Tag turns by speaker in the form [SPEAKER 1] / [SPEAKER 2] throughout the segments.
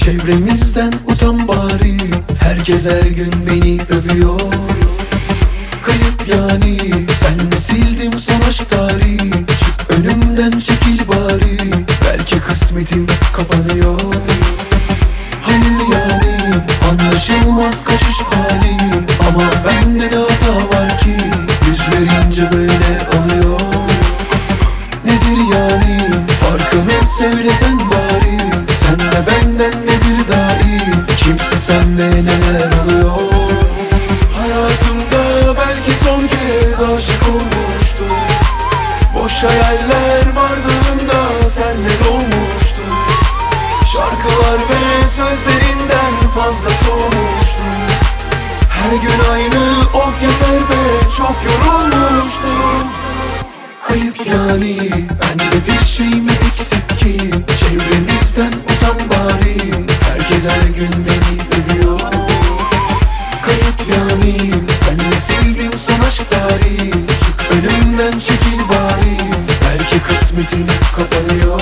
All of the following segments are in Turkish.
[SPEAKER 1] çevremizden utan bari. Herkes her gün beni övüyor. Kayıp yani, senle sildim son aşk tarihi. Çık önümden, çekil bari, belki kısmetim kapanıyor. Hayır yani, anlaşılmaz kaçış hali. Ama bende de hata var ki, yüz verince böyle oluyor. Nedir yani, farkını söylesen bari. Sen de benden nedir dahi, kimse senle neler oluyor. Hayatımda belki son kez aşık olmuştum. Boş hayaller vardığında senle dolmuştum. Şarkılar ve sözlerinden fazla soğumuştum. Her gün aynı, of yeter be, çok yorulmuştum. Ayıp yani, bende bir şey mi eksik ki? Çevremizden utan bari. Herkes her gün beni övüyor. Kayıp yani, senle sildim son aşk tarihi. Çık önümden, çekil bari, belki kısmetim kapanıyor.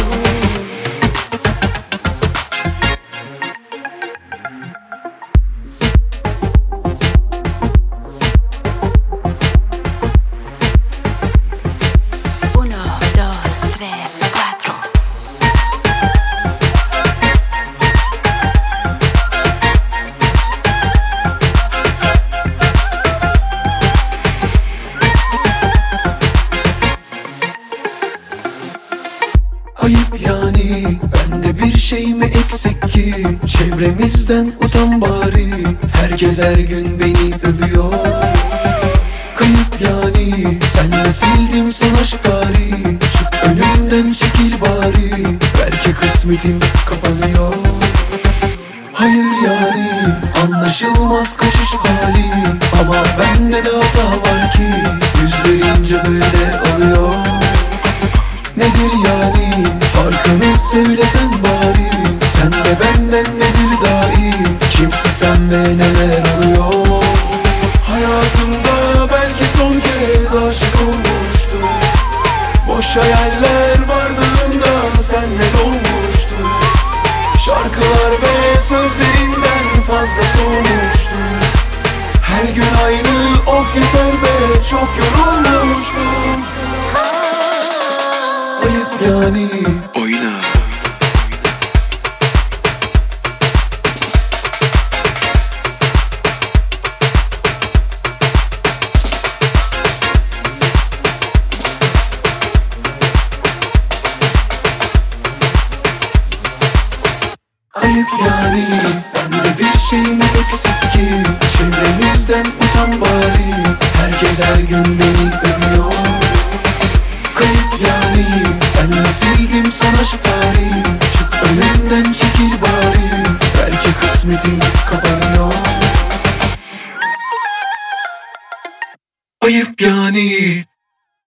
[SPEAKER 1] Ayıp yani, bende bir şey mi eksik ki? Çevremizden utan bari. Herkes her gün beni övüyor. Kayıp yani, senle sildim son aşk tarihi. Çık önümden, çekil bari, belki kısmetim kapanıyor. Hayır yani, anlaşılmaz kaçış hali. Ama bende de hata var ki, yüz verince böyle oluyor. Nedir yani, farkını söylesen bari. Sen de benden nedir dahi, kimse senle neler oluyor. Hayatımda belki son kez aşık olmuştum. Boş hayaller vardığında senle dolmuştum. Şarkılar ve sözlerinden fazla soğumuştum. Her gün aynı, of yeter be, çok yorulmuştum. Ayıp yani.
[SPEAKER 2] Oyna.
[SPEAKER 1] Ayıp yani, bende bir şey mi eksik ki? Çevremizden utan bari. Herkes her gün beni övüyor. Kayıp yani, senle sildim son aşk tarihi. Çık önümden, çekil bari, belki kısmetim kapanıyor. Ayıp yani.